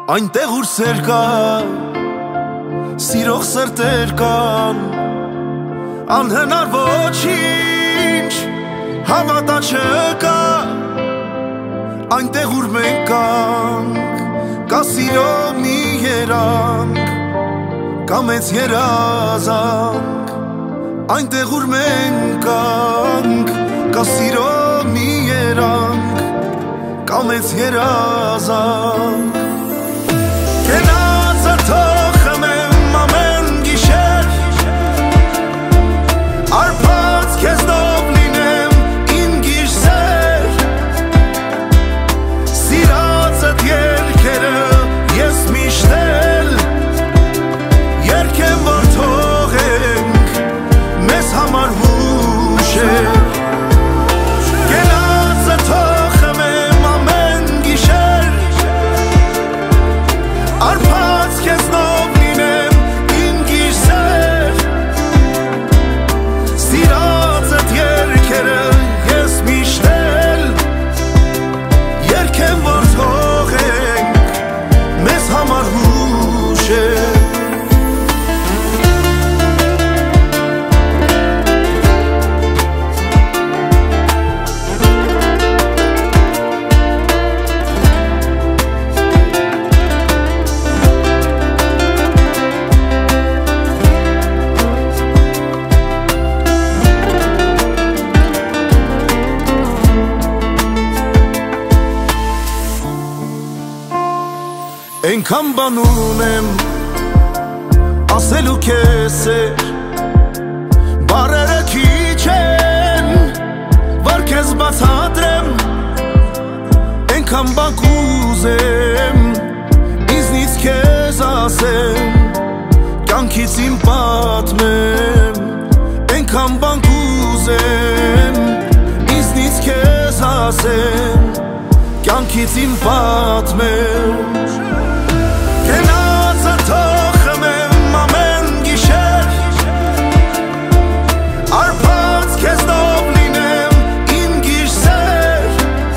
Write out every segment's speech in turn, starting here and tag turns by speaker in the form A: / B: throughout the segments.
A: Այնտեղ ուր սեր կա, սիրող սրտեր կան, անհնար ոչինչ հավատա չկա, այնտեղ ուր մենք կանք, կա սիրո մի երանք, կա մեծ երազանք, այնտեղ ուր մենք կանք, կա սիրո մի երանք, կա մեծ երազանք. Կենացը թողեմ եմ ամեն գիշեր, արփած քեզնով լինեմ իմ գիշեր, սիրածդ երգերը ես միշտ էլ երգեմ, որ թողենք մեզ համար հուշեր. Կենացը թողեմ եմ ամեն գիշեր, արփած քեզնով լինեմ իմ գիշեր, սիրածդ երգերը ես միշտ էլ երգեմ, որ թողենք մեզ համար հուշեր. Այնքան բան ունեմ ասելու քեզ էր, բառերը քիչ են, որ քեզ բացատրեմ, այնքան բան կուզեմ ինձնից քեզ ասեմ, կյանքից իմ պատմեմ, այնքան բան կուզեմ ինձնից քեզ ասեմ, կյանքից իմ պատմեմ. Կենացը թողեմ եմ ամեն գիշեր, արփած քեզնով լինեմ իմ գիշեր,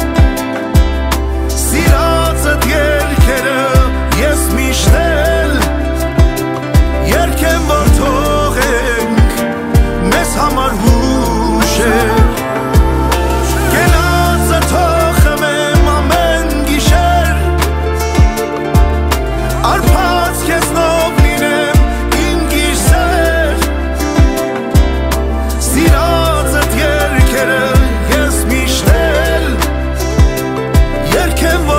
A: սիրածդ երգերը ես միշտ էլ երգեմ, որ թողենք մեզ համար հուշեր. Կենացը թողեմ եմ ամեն գիշեր, արփած քեզնով լինեմ իմ գիշեր, սիրածդ երգերը ես միշտ էլ երգեմ,